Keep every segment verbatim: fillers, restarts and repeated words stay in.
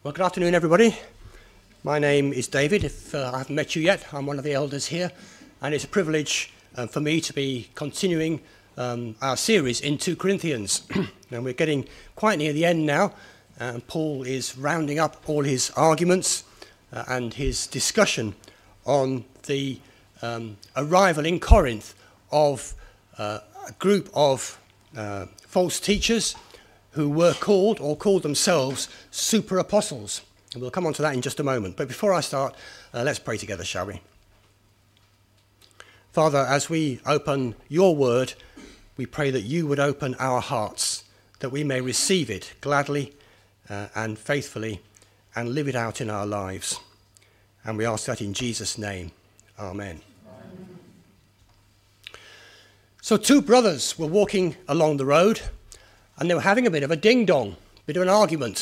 Well, good afternoon, everybody. My name is David. If uh, I haven't met you yet, I'm one of the elders here, and it's a privilege uh, for me to be continuing um, our series in Second Corinthians. And we're getting quite near the end now, and Paul is rounding up all his arguments uh, and his discussion on the um, arrival in Corinth of uh, a group of uh, false teachers who were called or called themselves super apostles. And we'll come on to that in just a moment. But before I start, uh, let's pray together, shall we? Father, as we open your word, we pray that you would open our hearts, that we may receive it gladly uh, and faithfully and live it out in our lives. And we ask that in Jesus' name. Amen. Amen. So two brothers were walking along the road, and they were having a bit of a ding-dong, a bit of an argument.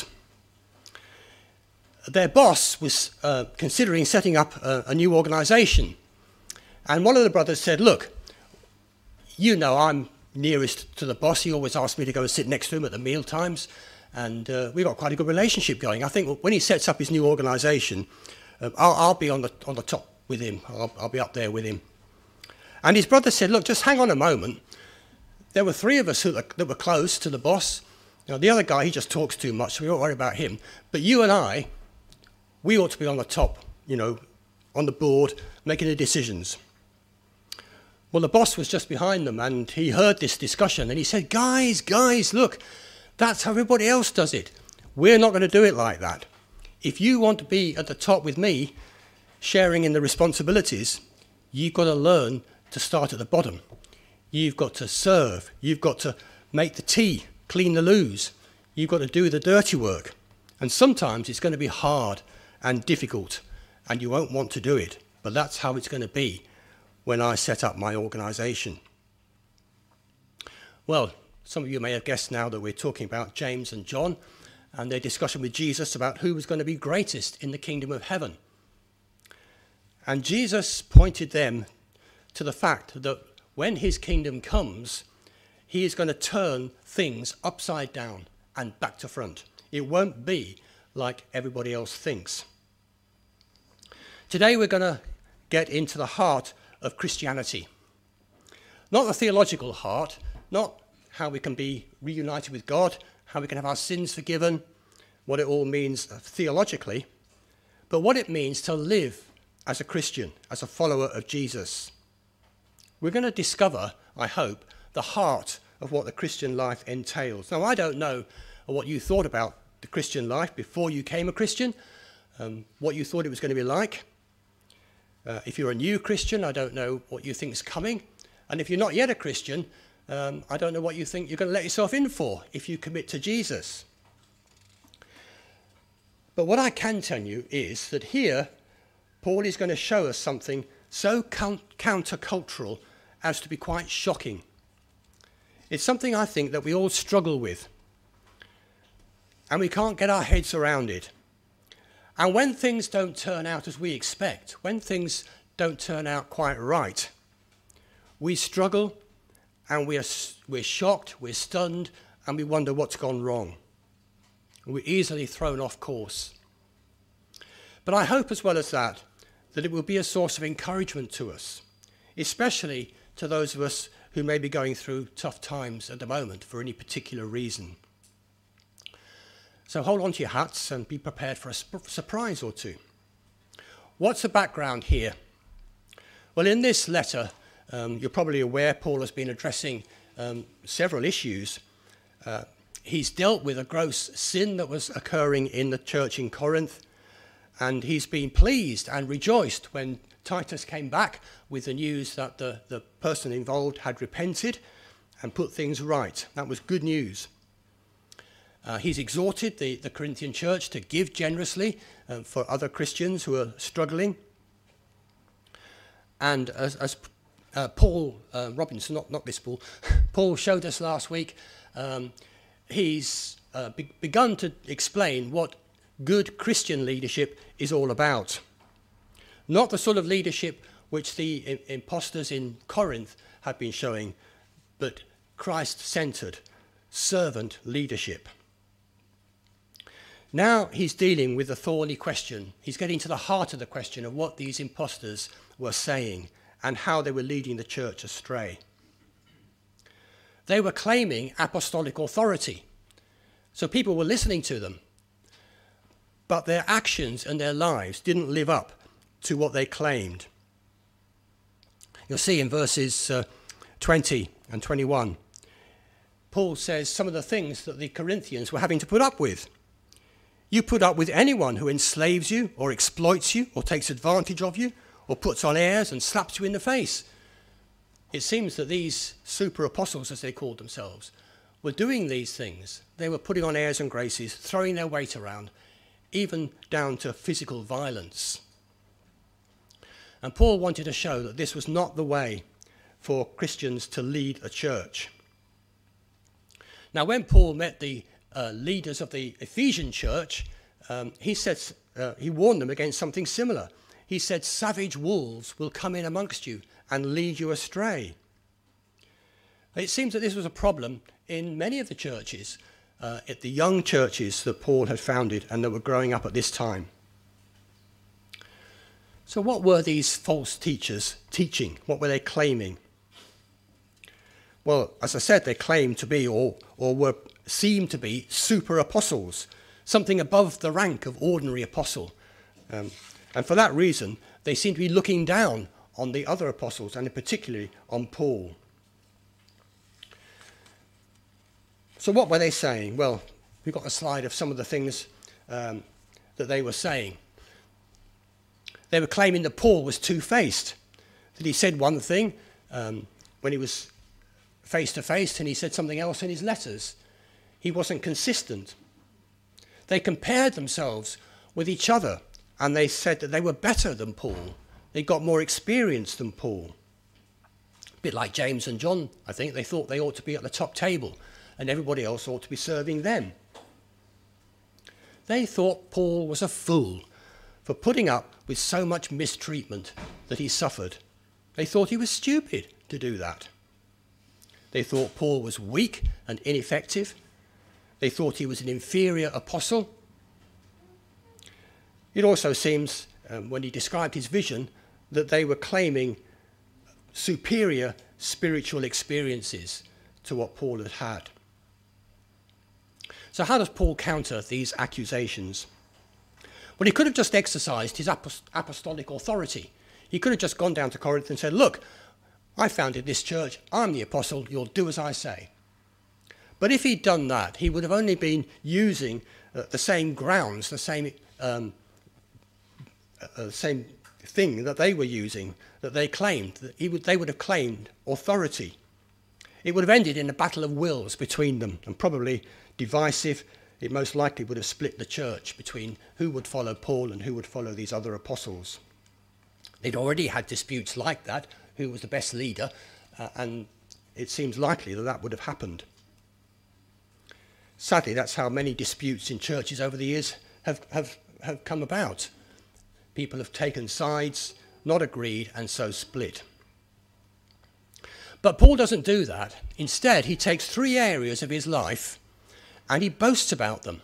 Their boss was uh, considering setting up a, a new organisation. And one of the brothers said, look, you know I'm nearest to the boss. He always asks me to go and sit next to him at the meal times. And uh, we've got quite a good relationship going. I think when he sets up his new organisation, uh, I'll, I'll be on the, on the top with him. I'll, I'll be up there with him. And his brother said, look, just hang on a moment. There were three of us who, that were close to the boss. Now, the other guy, he just talks too much, so we won't worry about him. But you and I, we ought to be on the top, you know, on the board, making the decisions. Well, the boss was just behind them, and he heard this discussion, and he said, guys, guys, look, that's how everybody else does it. We're not going to do it like that. If you want to be at the top with me, sharing in the responsibilities, you've got to learn to start at the bottom. You've got to serve. You've got to make the tea, clean the loos. You've got to do the dirty work. And sometimes it's going to be hard and difficult, and you won't want to do it. But that's how it's going to be when I set up my organisation. Well, some of you may have guessed now that we're talking about James and John and their discussion with Jesus about who was going to be greatest in the kingdom of heaven. And Jesus pointed them to the fact that when his kingdom comes, he is going to turn things upside down and back to front. It won't be like everybody else thinks. Today we're going to get into the heart of Christianity. Not the theological heart, not how we can be reunited with God, how we can have our sins forgiven, what it all means theologically, but what it means to live as a Christian, as a follower of Jesus. We're going to discover, I hope, the heart of what the Christian life entails. Now, I don't know what you thought about the Christian life before you became a Christian, um, what you thought it was going to be like. Uh, if you're a new Christian, I don't know what you think is coming. And if you're not yet a Christian, um, I don't know what you think you're going to let yourself in for if you commit to Jesus. But what I can tell you is that here, Paul is going to show us something so count- countercultural as to be quite shocking. It's something I think that we all struggle with, and we can't get our heads around it. And when things don't turn out as we expect, when things don't turn out quite right, we struggle, and we're, we're shocked, we're stunned, and we wonder what's gone wrong. We're easily thrown off course. But I hope as well as that, that it will be a source of encouragement to us, especially to those of us who may be going through tough times at the moment for any particular reason. So hold on to your hats and be prepared for a sp- surprise or two. What's the background here? Well, in this letter, um, you're probably aware Paul has been addressing um, several issues. Uh, he's dealt with a gross sin that was occurring in the church in Corinth, and he's been pleased and rejoiced when Titus came back with the news that the, the person involved had repented and put things right. That was good news. Uh, he's exhorted the, the Corinthian church to give generously um, for other Christians who are struggling. And as, as uh, Paul uh, Robinson, not, not this Paul, Paul showed us last week, um, he's uh, be- begun to explain what good Christian leadership is all about. Not the sort of leadership which the I- impostors in Corinth have been showing, but Christ-centered, servant leadership. Now he's dealing with the thorny question. He's getting to the heart of the question of what these impostors were saying and how they were leading the church astray. They were claiming apostolic authority, so people were listening to them, but their actions and their lives didn't live up to what they claimed. You'll see in verses uh, twenty and twenty-one, Paul says some of the things that the Corinthians were having to put up with. You put up with anyone who enslaves you or exploits you or takes advantage of you or puts on airs and slaps you in the face. It seems that these super apostles, as they called themselves, were doing these things. They were putting on airs and graces, throwing their weight around, even down to physical violence. And Paul wanted to show that this was not the way for Christians to lead a church. Now, when Paul met the uh, leaders of the Ephesian church, um, he said uh, he warned them against something similar. He said, savage wolves will come in amongst you and lead you astray. It seems that this was a problem in many of the churches, uh, at the young churches that Paul had founded and that were growing up at this time. So what were these false teachers teaching? What were they claiming? Well, as I said, they claimed to be or, or were seemed to be super apostles, something above the rank of ordinary apostle. Um, and for that reason, they seemed to be looking down on the other apostles, and particularly on Paul. So what were they saying? Well, we've got a slide of some of the things um, that they were saying. They were claiming that Paul was two-faced, that he said one thing um, when he was face-to-face and he said something else in his letters. He wasn't consistent. They compared themselves with each other and they said that they were better than Paul. They got more experience than Paul. A bit like James and John, I think. They thought they ought to be at the top table and everybody else ought to be serving them. They thought Paul was a fool for putting up with so much mistreatment that he suffered. They thought he was stupid to do that. They thought Paul was weak and ineffective. They thought he was an inferior apostle. It also seems, um, when he described his vision, that they were claiming superior spiritual experiences to what Paul had had. So how does Paul counter these accusations? Well, he could have just exercised his apostolic authority. He could have just gone down to Corinth and said, look, I founded this church, I'm the apostle, you'll do as I say. But if he'd done that, he would have only been using uh, the same grounds, the same, um, uh, same thing that they were using, that they claimed. That he would, they would have claimed authority. It would have ended in a battle of wills between them, and probably divisive. It most likely would have split the church between who would follow Paul and who would follow these other apostles. They'd already had disputes like that, who was the best leader, uh, and it seems likely that that would have happened. Sadly, that's how many disputes in churches over the years have, have, have come about. People have taken sides, not agreed, and so split. But Paul doesn't do that. Instead, he takes three areas of his life and he boasts about them.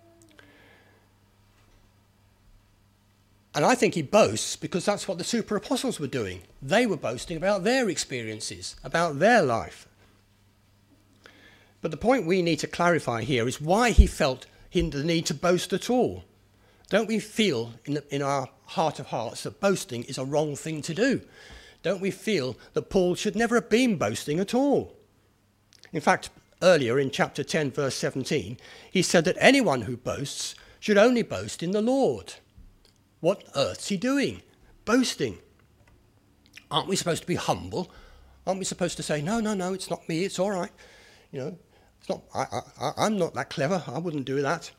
And I think he boasts because that's what the super apostles were doing. They were boasting about their experiences, about their life. But the point we need to clarify here is why he felt the need to boast at all. Don't we feel in, the, in our heart of hearts that boasting is a wrong thing to do? Don't we feel that Paul should never have been boasting at all? In fact, earlier in chapter ten, verse seventeen, he said that anyone who boasts should only boast in the Lord. What on earth's he doing? Boasting. Aren't we supposed to be humble? Aren't we supposed to say, no, no, no, it's not me, it's all right. You know, it's not. I, I, I'm not that clever, I wouldn't do that.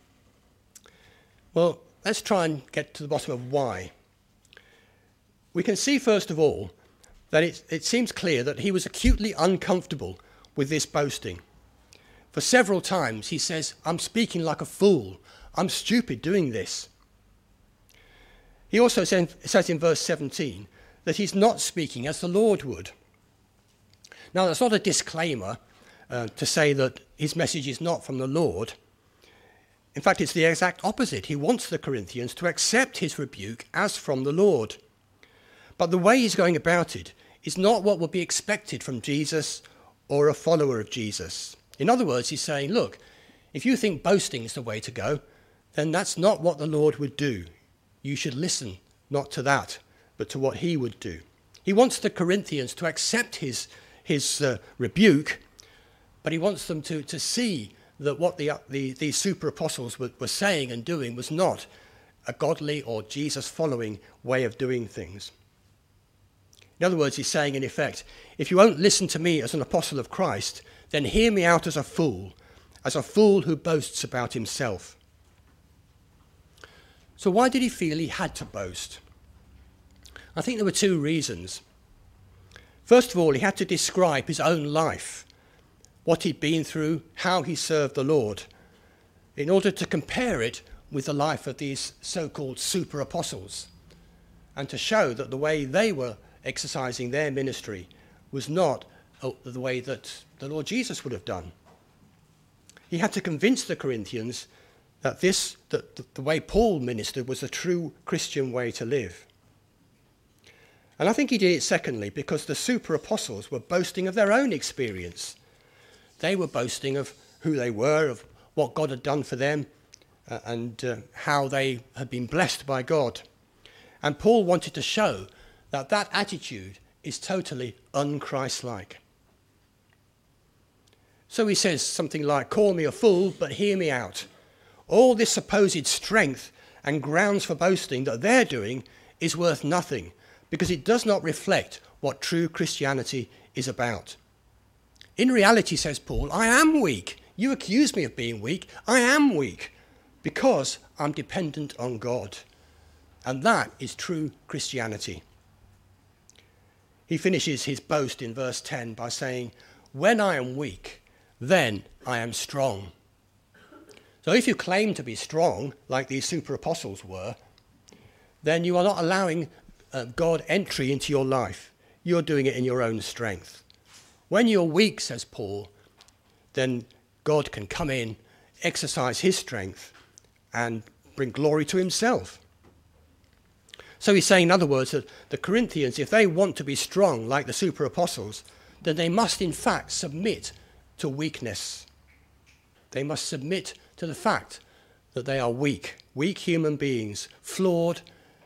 Well, let's try and get to the bottom of why. We can see, first of all, that it, it seems clear that he was acutely uncomfortable with this boasting. For several times he says, I'm speaking like a fool. I'm stupid doing this. He also says in verse seventeen that he's not speaking as the Lord would. Now, that's not a disclaimer uh, to say that his message is not from the Lord. In fact, it's the exact opposite. He wants the Corinthians to accept his rebuke as from the Lord. But the way he's going about it is not what would be expected from Jesus or a follower of Jesus. In other words, he's saying, look, if you think boasting is the way to go, then that's not what the Lord would do. You should listen not to that, but to what he would do. He wants the Corinthians to accept his, his uh, rebuke, but he wants them to, to see that what the, the, these super apostles were, were saying and doing was not a godly or Jesus-following way of doing things. In other words, he's saying, in effect, if you won't listen to me as an apostle of Christ, then hear me out as a fool, as a fool who boasts about himself. So why did he feel he had to boast? I think there were two reasons. First of all, he had to describe his own life, what he'd been through, how he served the Lord, in order to compare it with the life of these so-called super apostles, and to show that the way they were exercising their ministry was not the way that the Lord Jesus would have done. He had to convince the Corinthians that this, that the way Paul ministered was the true Christian way to live. And I think he did it secondly because the super apostles were boasting of their own experience. They were boasting of who they were, of what God had done for them, uh, and uh, how they had been blessed by God. And Paul wanted to show that that attitude is totally un-Christ-like. So he says something like, call me a fool, but hear me out. All this supposed strength and grounds for boasting that they're doing is worth nothing, because it does not reflect what true Christianity is about. In reality, says Paul, I am weak. You accuse me of being weak. I am weak because I'm dependent on God. And that is true Christianity. He finishes his boast in verse ten by saying, when I am weak, then I am strong. So if you claim to be strong, like these super apostles were, then you are not allowing uh, God entry into your life. You're doing it in your own strength. When you're weak, says Paul, then God can come in, exercise his strength, and bring glory to himself. So he's saying, in other words, that the Corinthians, if they want to be strong like the super apostles, then they must in fact submit to weakness. They must submit to the fact that they are weak, weak human beings, flawed,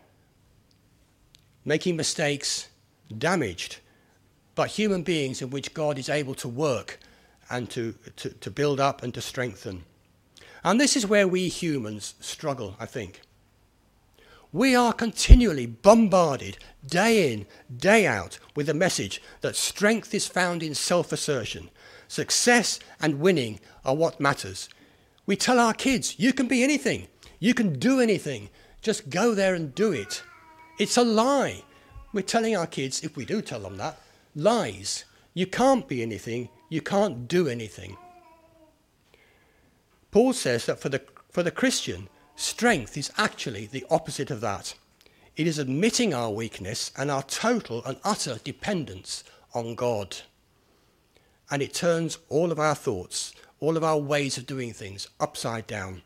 making mistakes, damaged, but human beings in which God is able to work and to, to, to build up and to strengthen. And this is where we humans struggle, I think. We are continually bombarded day in, day out with the message that strength is found in self-assertion. Success and winning are what matters. We tell our kids, you can be anything. You can do anything. Just go there and do it. It's a lie. We're telling our kids, if we do tell them that, lies. You can't be anything. You can't do anything. Paul says that for the, for the Christian, strength is actually the opposite of that. It is admitting our weakness and our total and utter dependence on God. And it turns all of our thoughts, all of our ways of doing things upside down.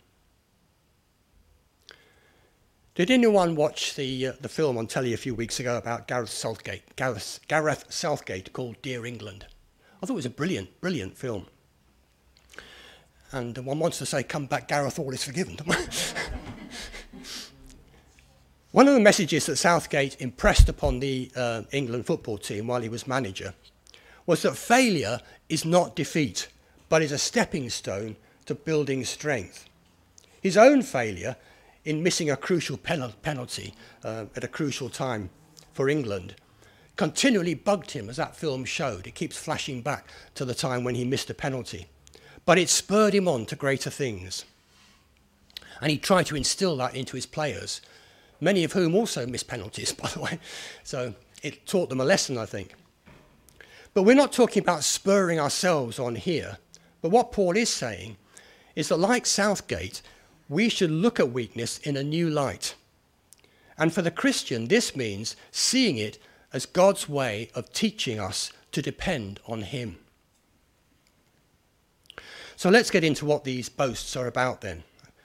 Did anyone watch the uh, the film on telly a few weeks ago about Gareth Southgate, Gareth, Gareth Southgate called Dear England? I thought it was a brilliant, brilliant film. And one wants to say, come back, Gareth, all is forgiven. One of the messages that Southgate impressed upon the uh, England football team while he was manager was that failure is not defeat, but is a stepping stone to building strength. His own failure in missing a crucial pen- penalty uh, at a crucial time for England continually bugged him, as that film showed. It keeps flashing back to the time when he missed a penalty. But it spurred him on to greater things. And he tried to instill that into his players, many of whom also missed penalties, by the way. So it taught them a lesson, I think. But we're not talking about spurring ourselves on here. But what Paul is saying is that, like Southgate, we should look at weakness in a new light. And for the Christian, this means seeing it as God's way of teaching us to depend on him. So let's get into what these boasts are about then.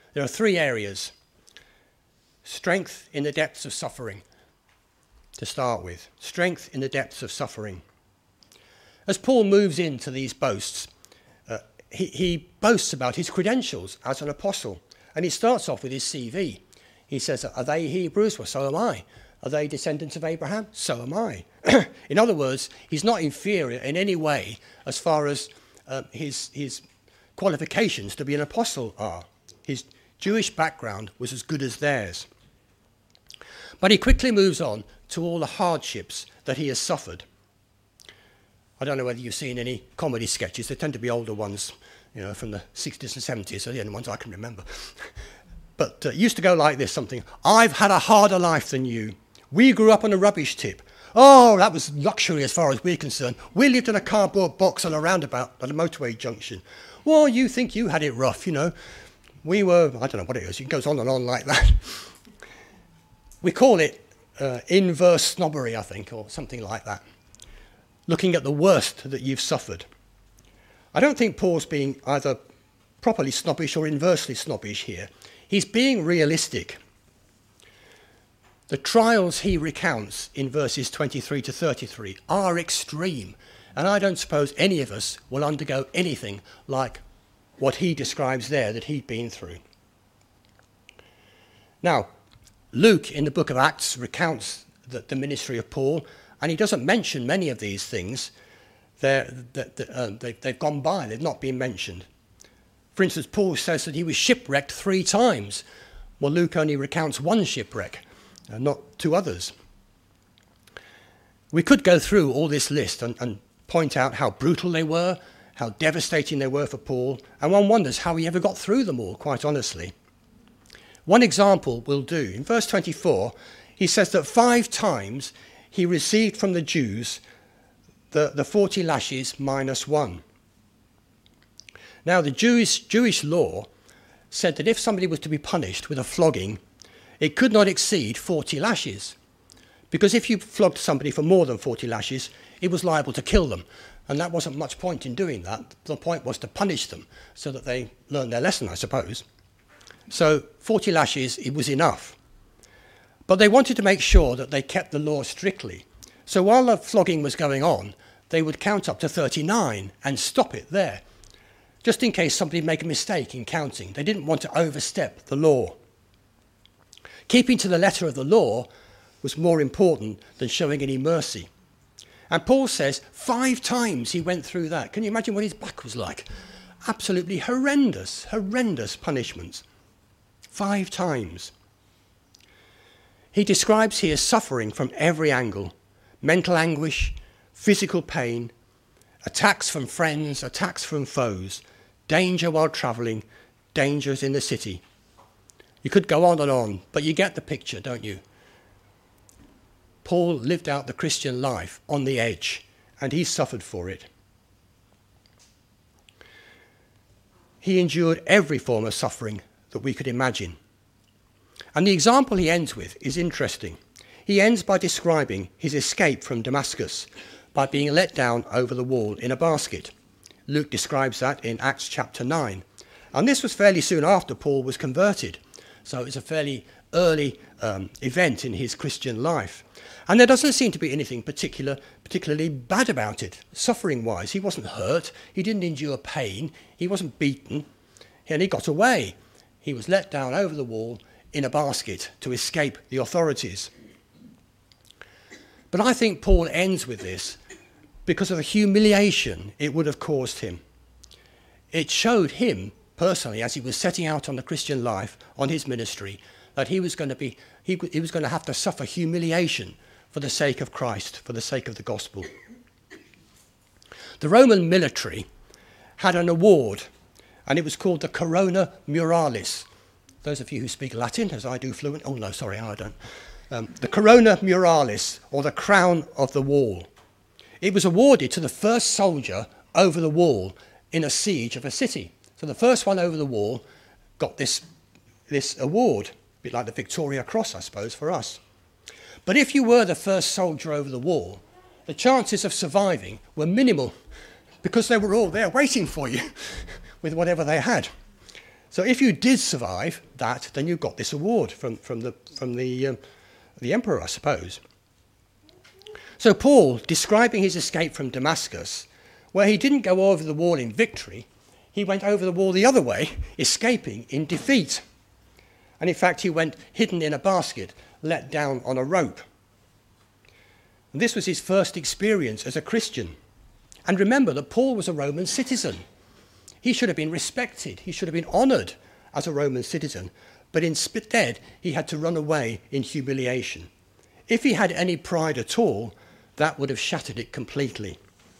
There are three areas. Strength in the depths of suffering, to start with. Strength in the depths of suffering. As Paul moves into these boasts, uh, he, he boasts about his credentials as an apostle. And he starts off with his C V. He says, are they Hebrews? Well, so am I. Are they descendants of Abraham? So am I. In other words, he's not inferior in any way as far as uh, his, his qualifications to be an apostle are. His Jewish background was as good as theirs. But he quickly moves on to all the hardships that he has suffered. I don't know whether you've seen any comedy sketches. They tend to be older ones, you know, from the sixties and seventies, are the only ones I can remember. But uh, it used to go like this, something, I've had a harder life than you. We grew up on a rubbish tip. Oh, that was luxury as far as we're concerned. We lived in a cardboard box on a roundabout at a motorway junction. Well, you think you had it rough, you know. We were, I don't know what it is, it goes on and on like that. We call it uh, inverse snobbery, I think, or something like that. Looking at the worst that you've suffered. I don't think Paul's being either properly snobbish or inversely snobbish here. He's being realistic. The trials he recounts in verses twenty-three to thirty-three are extreme, and I don't suppose any of us will undergo anything like what he describes there that he'd been through. Now, Luke in the book of Acts recounts the, the ministry of Paul, and he doesn't mention many of these things. They're, they're, uh, they, they've gone by, they've not been mentioned. For instance, Paul says that he was shipwrecked three times. Well, Luke only recounts one shipwreck, uh, not two others. We could go through all this list and, and point out how brutal they were, how devastating they were for Paul, and one wonders how he ever got through them all, quite honestly. One example will do. In verse twenty-four, he says that five times he received from the Jews the, the forty lashes minus one. Now, the Jewish, Jewish law said that if somebody was to be punished with a flogging, it could not exceed forty lashes. Because if you flogged somebody for more than forty lashes, it was liable to kill them. And that wasn't much point in doing that. The point was to punish them so that they learned their lesson, I suppose. So forty lashes, it was enough. But they wanted to make sure that they kept the law strictly. So while the flogging was going on, they would count up to thirty-nine and stop it there, just in case somebody made a mistake in counting. They didn't want to overstep the law. Keeping to the letter of the law was more important than showing any mercy. And Paul says five times he went through that. Can you imagine what his back was like? Absolutely horrendous, horrendous punishments. Five times. He describes here suffering from every angle. Mental anguish, physical pain, attacks from friends, attacks from foes, danger while travelling, dangers in the city. You could go on and on, but you get the picture, don't you? Paul lived out the Christian life on the edge, and he suffered for it. He endured every form of suffering that we could imagine. And the example he ends with is interesting. He ends by describing his escape from Damascus by being let down over the wall in a basket. Luke describes that in Acts chapter nine. And this was fairly soon after Paul was converted. So it's a fairly early um, event in his Christian life. And there doesn't seem to be anything particular, particularly bad about it, suffering-wise. He wasn't hurt. He didn't endure pain. He wasn't beaten. And he got away. He was let down over the wall in a basket to escape the authorities. But I think Paul ends with this because of the humiliation it would have caused him. It showed him, personally, as he was setting out on the Christian life, on his ministry, that he was going to be, he, he was going to have to suffer humiliation for the sake of Christ, for the sake of the gospel. The Roman military had an award, and it was called the Corona Muralis. Those of you who speak Latin, as I do fluent, oh no, sorry, I don't. Um, the Corona Muralis, or the Crown of the Wall. It was awarded to the first soldier over the wall in a siege of a city. So the first one over the wall got this, this award, a bit like the Victoria Cross, I suppose, for us. But if you were the first soldier over the wall, the chances of surviving were minimal because they were all there waiting for you with whatever they had. So if you did survive that, then you got this award from, from, the, from the, um, the emperor, I suppose. So Paul, describing his escape from Damascus, where he didn't go over the wall in victory, he went over the wall the other way, escaping in defeat. And in fact, he went hidden in a basket, let down on a rope. And this was his first experience as a Christian. And remember that Paul was a Roman citizen. He should have been respected. He should have been honoured as a Roman citizen. But instead, he had to run away in humiliation. If he had any pride at all, that would have shattered it completely.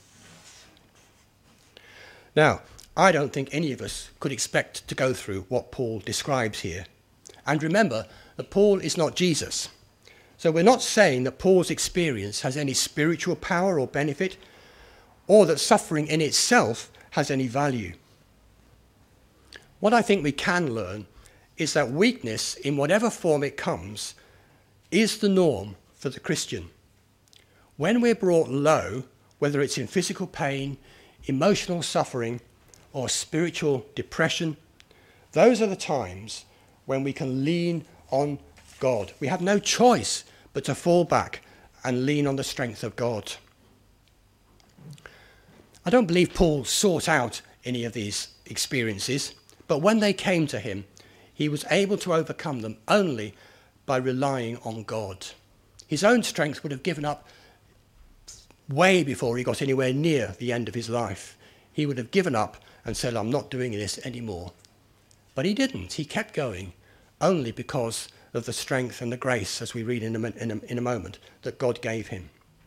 Now, I don't think any of us could expect to go through what Paul describes here. And remember that Paul is not Jesus. So we're not saying that Paul's experience has any spiritual power or benefit, or that suffering in itself has any value. What I think we can learn is that weakness, in whatever form it comes, is the norm for the Christian. When we're brought low, whether it's in physical pain, emotional suffering, or spiritual depression, those are the times when we can lean on God. We have no choice but to fall back and lean on the strength of God. I don't believe Paul sought out any of these experiences, but when they came to him, he was able to overcome them only by relying on God. His own strength would have given up way before he got anywhere near the end of his life. He would have given up and said, I'm not doing this anymore. But he didn't. He kept going only because of the strength and the grace, as we read in a, in a, in a moment, that God gave him.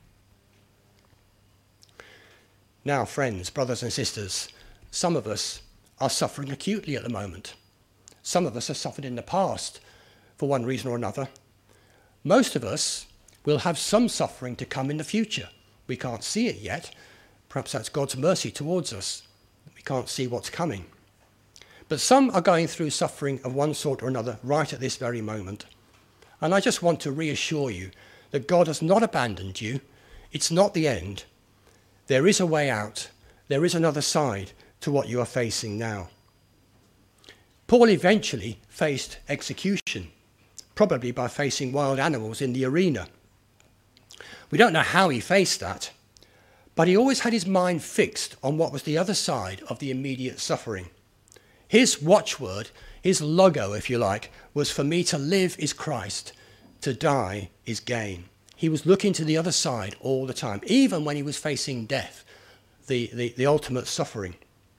Now, friends, brothers and sisters, some of us are suffering acutely at the moment. Some of us have suffered in the past for one reason or another. Most of us will have some suffering to come in the future. We can't see it yet. Perhaps that's God's mercy towards us. We can't see what's coming. But some are going through suffering of one sort or another right at this very moment. And I just want to reassure you that God has not abandoned you. It's not the end. There is a way out. There is another side to what you are facing now. Paul eventually faced execution, probably by facing wild animals in the arena. We don't know how he faced that, but he always had his mind fixed on what was the other side of the immediate suffering. His watchword, his logo, if you like, was, for me to live is Christ, to die is gain. He was looking to the other side all the time, even when he was facing death, the, the, the ultimate suffering.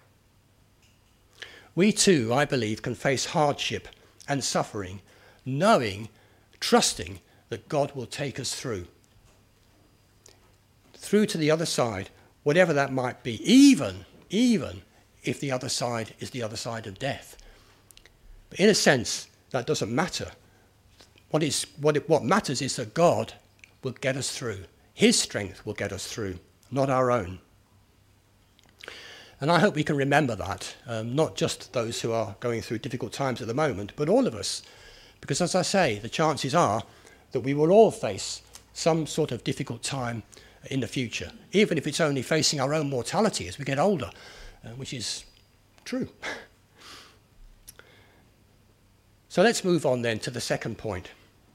We too, I believe, can face hardship and suffering, knowing, trusting that God will take us through. Through to the other side, whatever that might be, even, even if the other side is the other side of death. But in a sense, that doesn't matter. What is, what, it, what matters is that God will get us through. His strength will get us through, not our own. And I hope we can remember that, um, not just those who are going through difficult times at the moment, but all of us. Because as I say, the chances are that we will all face some sort of difficult time in the future, even if it's only facing our own mortality as we get older, uh, which is true. So let's move on then to the second point.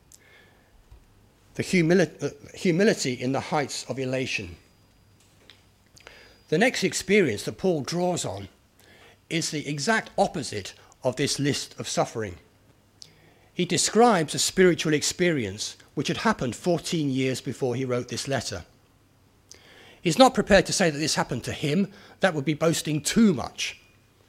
The humili- uh, humility in the heights of elation. The next experience that Paul draws on is the exact opposite of this list of suffering. He describes a spiritual experience which had happened fourteen years before he wrote this letter. He's not prepared to say that this happened to him. That would be boasting too much.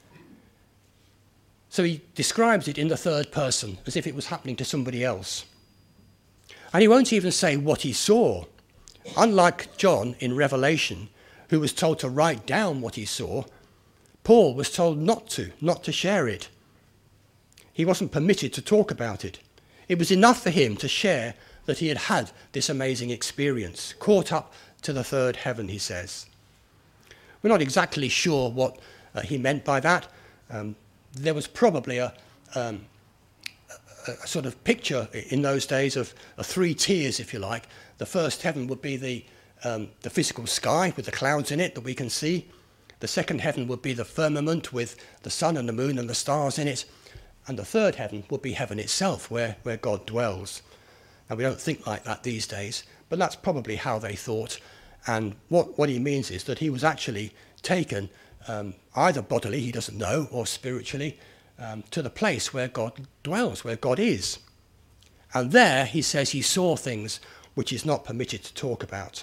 So he describes it in the third person, as if it was happening to somebody else. And he won't even say what he saw. Unlike John in Revelation, who was told to write down what he saw, Paul was told not to, not to share it. He wasn't permitted to talk about it. It was enough for him to share that he had had this amazing experience, caught up to the third heaven, he says. We're not exactly sure what uh, he meant by that. Um, there was probably a, um, a, a sort of picture in those days of, of three tiers, if you like. The first heaven would be the Um, the physical sky with the clouds in it that we can see. The second heaven would be the firmament with the sun and the moon and the stars in it. And the third heaven would be heaven itself, where, where God dwells. Now, we don't think like that these days, but that's probably how they thought. And what, what he means is that he was actually taken um, either bodily, he doesn't know, or spiritually, um, to the place where God dwells, where God is. And there, he says, he saw things which he's not permitted to talk about.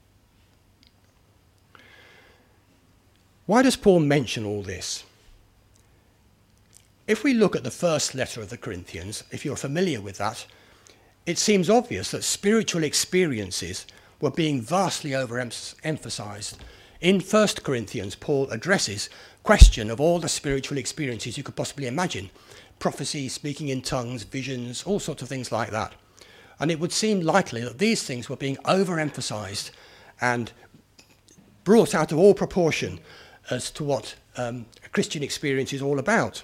Why does Paul mention all this? If we look at the first letter of the Corinthians, if you're familiar with that, it seems obvious that spiritual experiences were being vastly overemphasized. In First Corinthians, Paul addresses question of all the spiritual experiences you could possibly imagine. Prophecy, speaking in tongues, visions, all sorts of things like that. And it would seem likely that these things were being overemphasized and brought out of all proportion as to what um, a Christian experience is all about.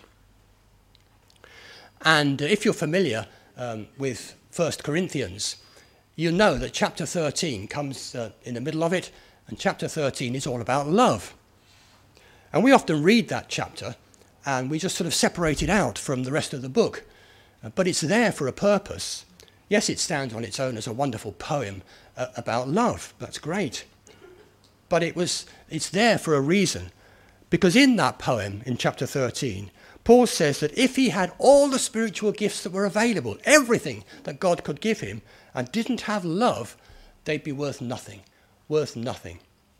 And if you're familiar um, with First Corinthians, you know that chapter thirteen comes uh, in the middle of it, and chapter thirteen is all about love. And we often read that chapter, and we just sort of separate it out from the rest of the book. Uh, but it's there for a purpose. Yes, it stands on its own as a wonderful poem uh, about love. That's great. But it was, it's there for a reason. Because in that poem, in chapter thirteen, Paul says that if he had all the spiritual gifts that were available, everything that God could give him, and didn't have love, they'd be worth nothing, worth nothing.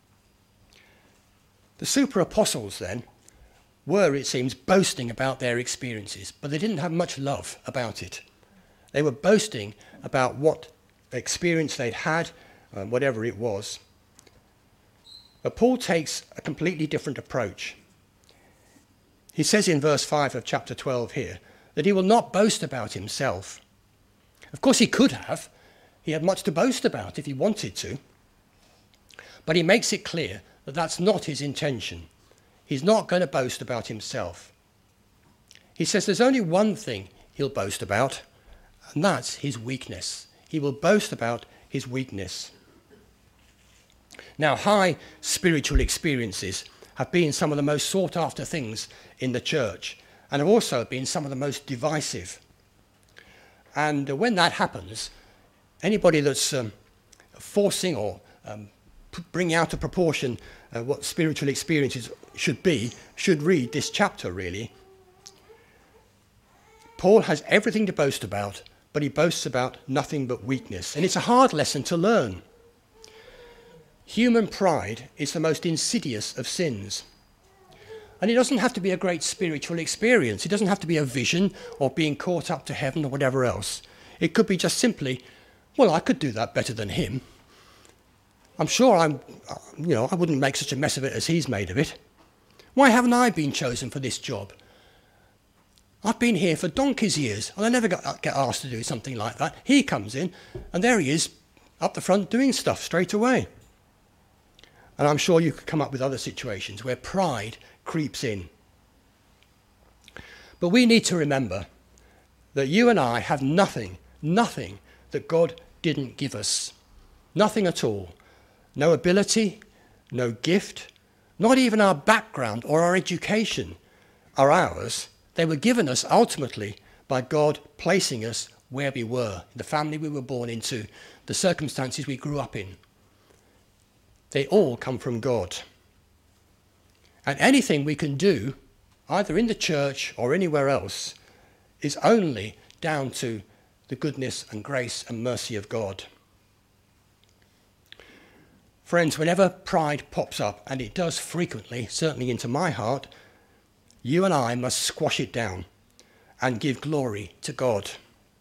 The super apostles then were, it seems, boasting about their experiences, but they didn't have much love about it. They were boasting about what experience they'd had, uh, whatever it was. But Paul takes a completely different approach. He says in verse five of chapter twelve here that he will not boast about himself. Of course, he could have. He had much to boast about if he wanted to. But he makes it clear that that's not his intention. He's not going to boast about himself. He says there's only one thing he'll boast about, and that's his weakness. He will boast about his weakness. Now, high spiritual experiences have been some of the most sought after things in the church, and have also been some of the most divisive. And uh, when that happens, anybody that's um, forcing or um, p- bringing out of proportion uh, what spiritual experiences should be, should read this chapter, really. Paul has everything to boast about, but he boasts about nothing but weakness. And it's a hard lesson to learn. Human pride is the most insidious of sins. And it doesn't have to be a great spiritual experience. It doesn't have to be a vision or being caught up to heaven or whatever else. It could be just simply, well, I could do that better than him. I'm sure I'm, you know, I wouldn't make such a mess of it as he's made of it. Why haven't I been chosen for this job? I've been here for donkey's years, and I never got, get asked to do something like that. He comes in, and there he is, up the front doing stuff straight away. And I'm sure you could come up with other situations where pride creeps in. But we need to remember that you and I have nothing, nothing that God didn't give us. Nothing at all. No ability, no gift, not even our background or our education are ours. They were given us ultimately by God placing us where we were, the family we were born into, the circumstances we grew up in. They all come from God. And anything we can do, either in the church or anywhere else, is only down to the goodness and grace and mercy of God. Friends, whenever pride pops up, and it does frequently, certainly into my heart, you and I must squash it down and give glory to God.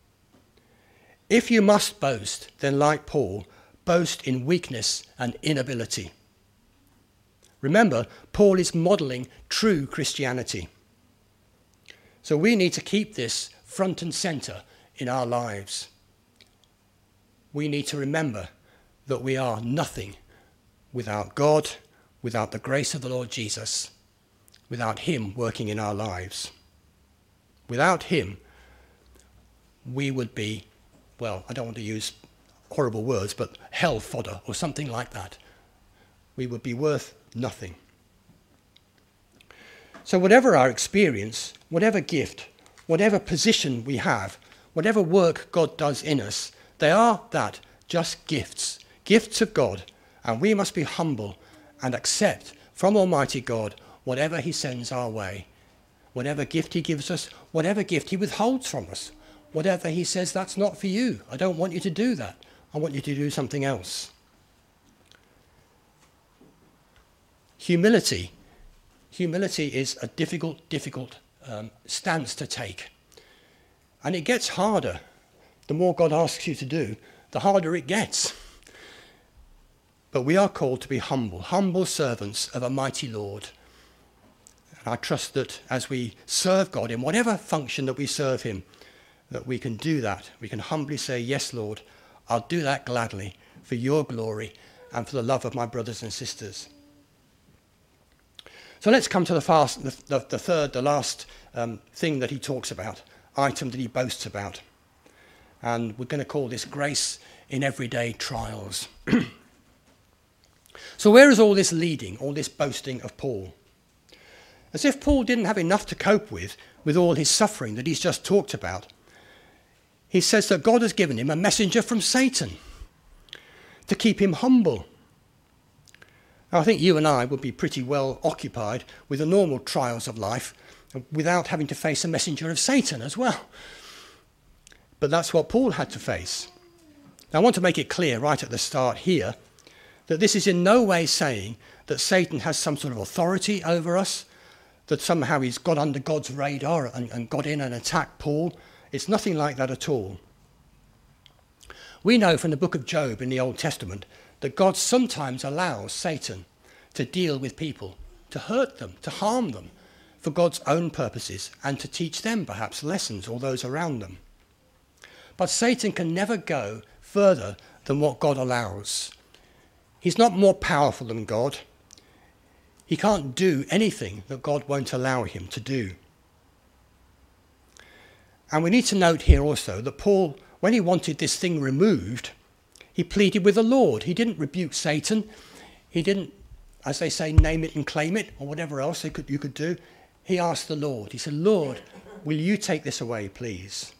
If you must boast, then like Paul, boast in weakness and inability. Remember, Paul is modelling true Christianity. So we need to keep this front and centre in our lives. We need to remember that we are nothing without God, without the grace of the Lord Jesus, without him working in our lives. Without him, we would be, well, I don't want to use horrible words, but hell fodder or something like that. We would be worth nothing. So whatever our experience, whatever gift, whatever position we have, whatever work God does in us, they are that, just gifts, gifts of God, and we must be humble and accept from Almighty God whatever he sends our way, whatever gift he gives us, whatever gift he withholds from us, whatever he says, that's not for you, I don't want you to do that, I want you to do something else. Humility. Humility is a difficult, difficult um, stance to take. And it gets harder. The more God asks you to do, the harder it gets. But we are called to be humble, humble servants of a mighty Lord. And I trust that as we serve God in whatever function that we serve him, that we can do that. We can humbly say, yes, Lord, I'll do that gladly for your glory and for the love of my brothers and sisters. So let's come to the, fast, the, the, the third, the last um, thing that he talks about, item that he boasts about. And we're going to call this grace in everyday trials. So where is all this leading, all this boasting of Paul? As if Paul didn't have enough to cope with, with all his suffering that he's just talked about. He says that God has given him a messenger from Satan to keep him humble. I think you and I would be pretty well occupied with the normal trials of life without having to face a messenger of Satan as well. But that's what Paul had to face. Now, I want to make it clear right at the start here that this is in no way saying that Satan has some sort of authority over us, that somehow he's got under God's radar and, and got in and attacked Paul. It's nothing like that at all. We know from the book of Job in the Old Testament that God sometimes allows Satan to deal with people, to hurt them, to harm them, for God's own purposes, and to teach them perhaps lessons or those around them. But Satan can never go further than what God allows. He's not more powerful than God. He can't do anything that God won't allow him to do. And we need to note here also that Paul, when he wanted this thing removed, he pleaded with the Lord. He didn't rebuke Satan. He didn't, as they say, name it and claim it, or whatever else they could, you could do. He asked the Lord. He said, Lord, will you take this away, please?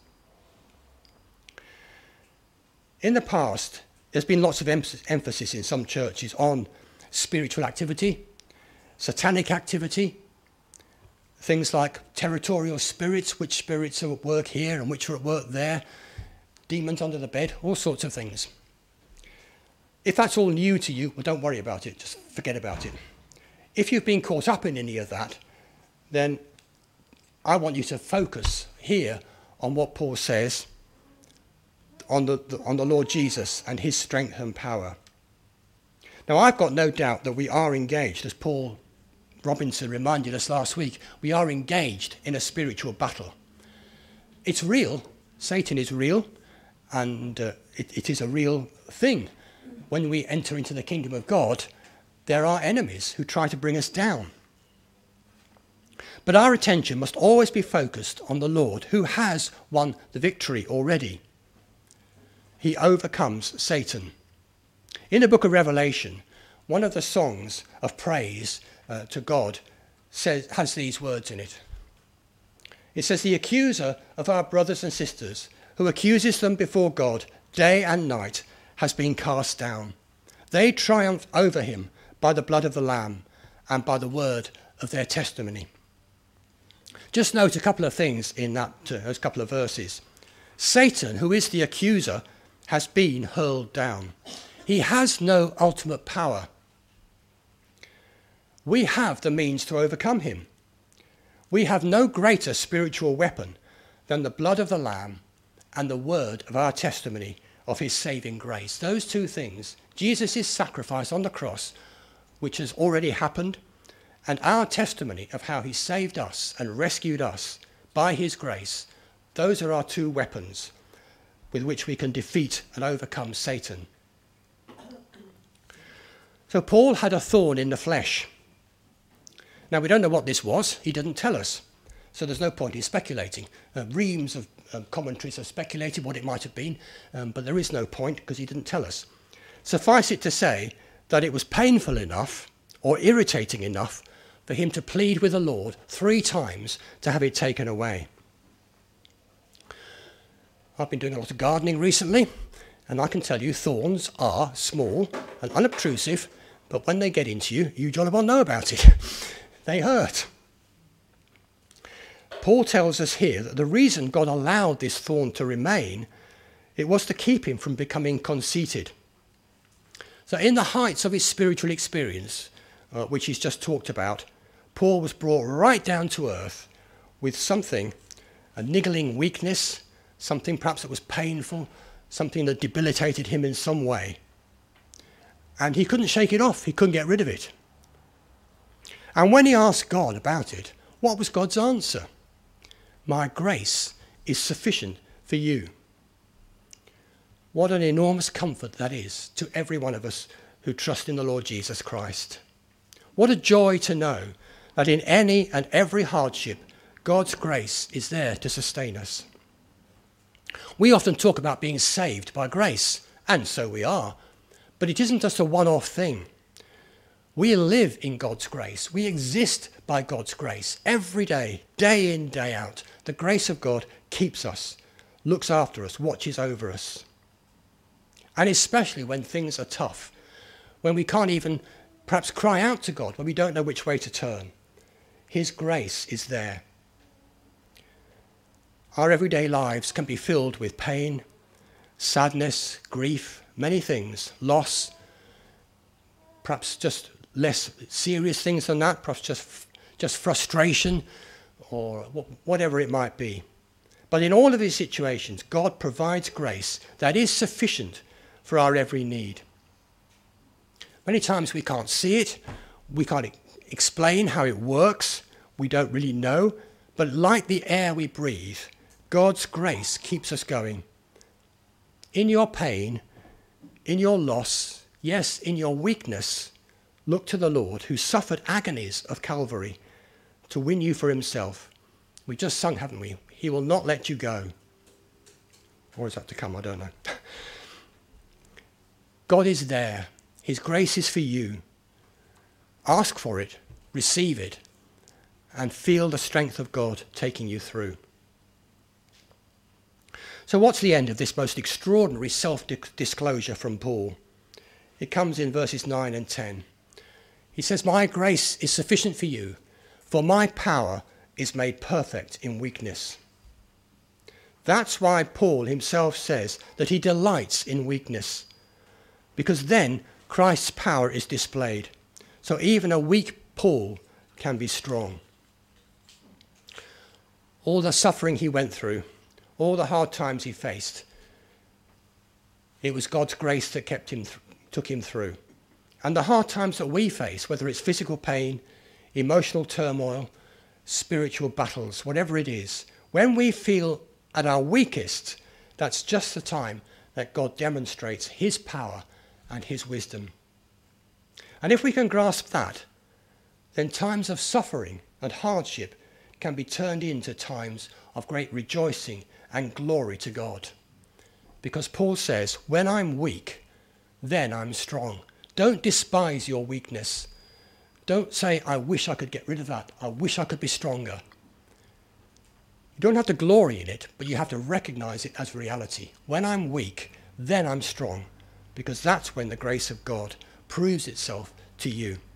In the past, there's been lots of emphasis in some churches on spiritual activity, satanic activity, things like territorial spirits, which spirits are at work here and which are at work there, demons under the bed, all sorts of things. If that's all new to you, well, don't worry about it. Just forget about it. If you've been caught up in any of that, then I want you to focus here on what Paul says on the, the, on the Lord Jesus and his strength and power. Now, I've got no doubt that we are engaged, as Paul Robinson reminded us last week, we are engaged in a spiritual battle. It's real. Satan is real, and uh, it, it is a real thing. When we enter into the kingdom of God, there are enemies who try to bring us down. But our attention must always be focused on the Lord, who has won the victory already. He overcomes Satan. In the book of Revelation, one of the songs of praise uh, to God says, has these words in it. It says, the accuser of our brothers and sisters, who accuses them before God day and night, has been cast down. They triumph over him by the blood of the Lamb and by the word of their testimony. Just note a couple of things in that, uh, those couple of verses. Satan, who is the accuser, has been hurled down. He has no ultimate power. We have the means to overcome him. We have no greater spiritual weapon than the blood of the Lamb and the word of our testimony of his saving grace. Those two things, Jesus' sacrifice on the cross, which has already happened, and our testimony of how he saved us and rescued us by his grace, those are our two weapons with which we can defeat and overcome Satan. So Paul had a thorn in the flesh. Now, we don't know what this was. He didn't tell us. So there's no point in speculating. Uh, reams of uh, commentaries have speculated what it might have been, um, but there is no point because he didn't tell us. Suffice it to say that it was painful enough or irritating enough for him to plead with the Lord three times to have it taken away. I've been doing a lot of gardening recently, and I can tell you thorns are small and unobtrusive, but when they get into you, you jolly well know about it. They hurt. Paul tells us here that the reason God allowed this thorn to remain, it was to keep him from becoming conceited. So in the heights of his spiritual experience, uh, which he's just talked about, Paul was brought right down to earth with something, a niggling weakness, something perhaps that was painful, something that debilitated him in some way. And he couldn't shake it off. He couldn't get rid of it. And when he asked God about it, what was God's answer? My grace is sufficient for you. What an enormous comfort that is to every one of us who trust in the Lord Jesus Christ. What a joy to know that in any and every hardship, God's grace is there to sustain us. We often talk about being saved by grace, and so we are, but it isn't just a one-off thing. We live in God's grace. We exist by God's grace every day, day in, day out. The grace of God keeps us, looks after us, watches over us. And especially when things are tough, when we can't even perhaps cry out to God, when we don't know which way to turn. His grace is there. Our everyday lives can be filled with pain, sadness, grief, many things, loss, perhaps just less serious things than that, perhaps just, just frustration or whatever it might be. But in all of these situations, God provides grace that is sufficient for our every need. Many times we can't see it, we can't explain how it works, we don't really know, but like the air we breathe, God's grace keeps us going. In your pain, in your loss, yes, in your weakness, look to the Lord who suffered agonies of Calvary to win you for himself. We just sung, haven't we? He will not let you go. Or is that to come? I don't know. God is there. His grace is for you. Ask for it, receive it, and feel the strength of God taking you through. So what's the end of this most extraordinary self-disclosure from Paul? It comes in verses nine and ten. He says, my grace is sufficient for you, for my power is made perfect in weakness. That's why Paul himself says that he delights in weakness, because then Christ's power is displayed. So even a weak Paul can be strong. All the suffering he went through, all the hard times he faced, it was God's grace that kept him, th- took him through. And the hard times that we face, whether it's physical pain, emotional turmoil, spiritual battles, whatever it is, when we feel at our weakest, that's just the time that God demonstrates his power and his wisdom. And if we can grasp that, then times of suffering and hardship can be turned into times of great rejoicing and glory to God. Because Paul says, when I'm weak, then I'm strong. Don't despise your weakness. Don't say, I wish I could get rid of that. I wish I could be stronger. You don't have to glory in it, but you have to recognize it as reality. When I'm weak, then I'm strong, because that's when the grace of God proves itself to you.